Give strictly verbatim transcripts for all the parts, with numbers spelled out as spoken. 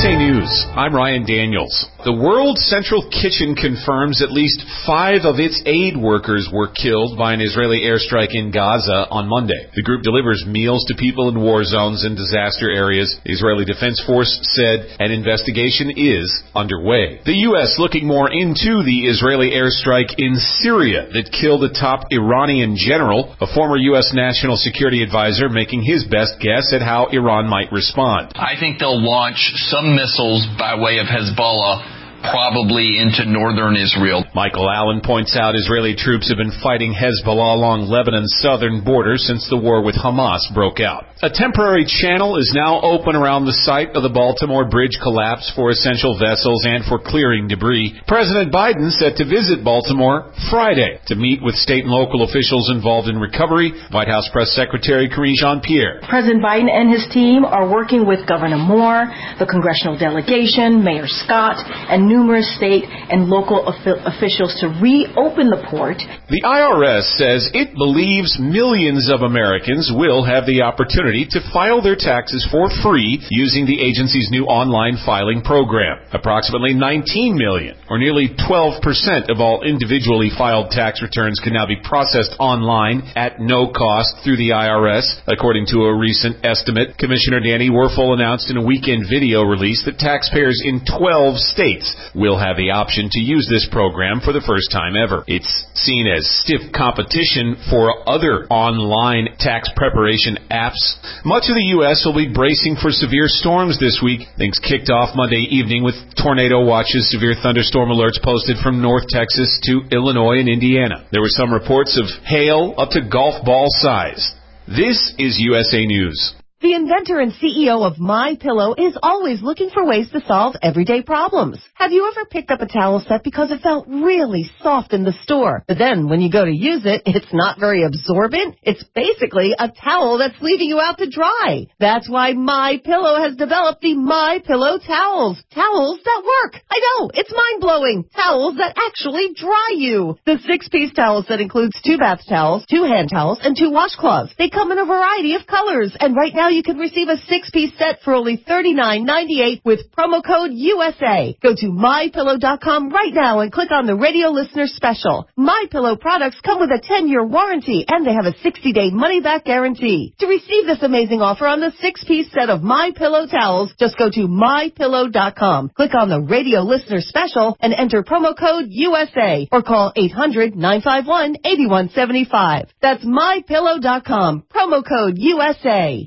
S A News, I'm Ryan Daniels. The World Central Kitchen confirms at least five of its aid workers were killed by an Israeli airstrike in Gaza on Monday. The group delivers meals to people in war zones and disaster areas. The Israeli Defense Force said an investigation is underway. The U S looking more into the Israeli airstrike in Syria that killed a top Iranian general, a former U S National Security Advisor making his best guess at how Iran might respond. I think they'll launch some missiles by way of Hezbollah, probably into northern Israel. Michael Allen points out Israeli troops have been fighting Hezbollah along Lebanon's southern border since the war with Hamas broke out. A temporary channel is now open around the site of the Baltimore Bridge collapse for essential vessels and for clearing debris. President Biden set to visit Baltimore Friday to meet with state and local officials involved in recovery. White House Press Secretary Karine Jean-Pierre. President Biden and his team are working with Governor Moore, the congressional delegation, Mayor Scott, and numerous state and local officials to reopen the port. The I R S says it believes millions of Americans will have the opportunity to file their taxes for free using the agency's new online filing program. Approximately nineteen million, or nearly twelve percent of all individually filed tax returns, can now be processed online at no cost through the I R S, according to a recent estimate. Commissioner Danny Werfel announced in a weekend video release that taxpayers in twelve states will have the option to use this program for the first time ever. It's seen as stiff competition for other online tax preparation apps. Much of the U S will be bracing for severe storms this week. Things kicked off Monday evening with tornado watches, severe thunderstorm alerts posted from North Texas to Illinois and Indiana. There were some reports of hail up to golf ball size. This is U S A News. The inventor and C E O of MyPillow is always looking for ways to solve everyday problems. Have you ever picked up a towel set because it felt really soft in the store, but then when you go to use it, it's not very absorbent? It's basically a towel that's leaving you out to dry. That's why MyPillow has developed the MyPillow towels. Towels that work. I know, it's mind-blowing. Towels that actually dry you. The six-piece towel set includes two bath towels, two hand towels, and two washcloths. They come in a variety of colors, and right now you can receive a six-piece set for only thirty-nine ninety-eight with promo code U S A. Go to my pillow dot com right now and click on the radio listener special. MyPillow products come with a ten-year warranty, and they have a sixty-day money-back guarantee. To receive this amazing offer on the six-piece set of MyPillow towels, just go to my pillow dot com, click on the radio listener special, and enter promo code U S A, or call eight hundred nine five one eight one seven five. That's my pillow dot com, promo code U S A.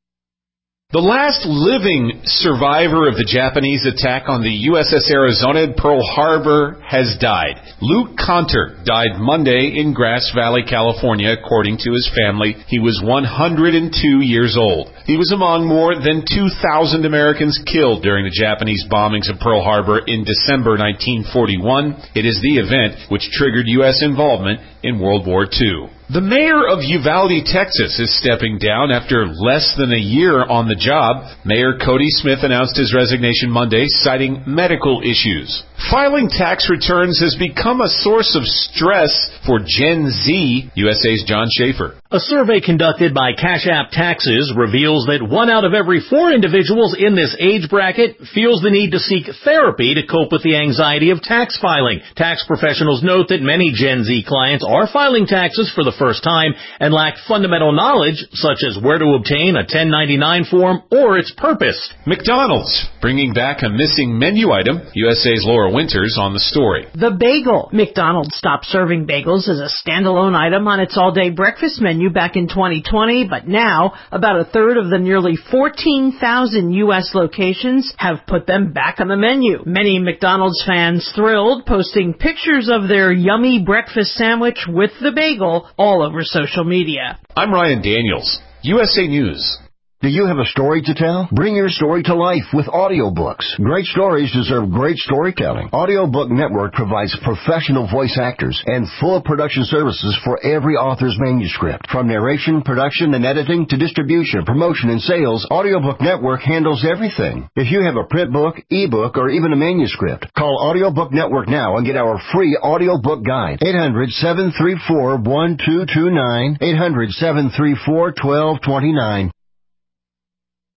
The last living survivor of the Japanese attack on the U S S Arizona at Pearl Harbor has died. Luke Conter died Monday in Grass Valley, California, according to his family. He was one hundred two years old. He was among more than two thousand Americans killed during the Japanese bombings of Pearl Harbor in December nineteen forty-one. It is the event which triggered U S involvement in World War Two. The mayor of Uvalde, Texas, is stepping down after less than a year on the job. Mayor Cody Smith announced his resignation Monday, citing medical issues. Filing tax returns has become a source of stress for Gen Z. U S A's John Schaefer. A survey conducted by Cash App Taxes reveals that one out of every four individuals in this age bracket feels the need to seek therapy to cope with the anxiety of tax filing. Tax professionals note that many Gen Z clients are filing taxes for the first time and lack fundamental knowledge, such as where to obtain a ten ninety-nine form or its purpose. McDonald's bringing back a missing menu item. U S A's Laura Winters on the story. The bagel. McDonald's stopped serving bagels as a standalone item on its all-day breakfast menu back in twenty twenty, but now about a third of the nearly fourteen thousand U S locations have put them back on the menu. Many McDonald's fans thrilled, posting pictures of their yummy breakfast sandwich with the bagel all over social media. I'm Ryan Daniels, U S A News. Do you have a story to tell? Bring your story to life with audiobooks. Great stories deserve great storytelling. Audiobook Network provides professional voice actors and full production services for every author's manuscript. From narration, production, and editing to distribution, promotion, and sales, Audiobook Network handles everything. If you have a print book, ebook, or even a manuscript, call Audiobook Network now and get our free audiobook guide. eight hundred, seven three four, one two two nine, eight hundred, seven three four, one two two nine.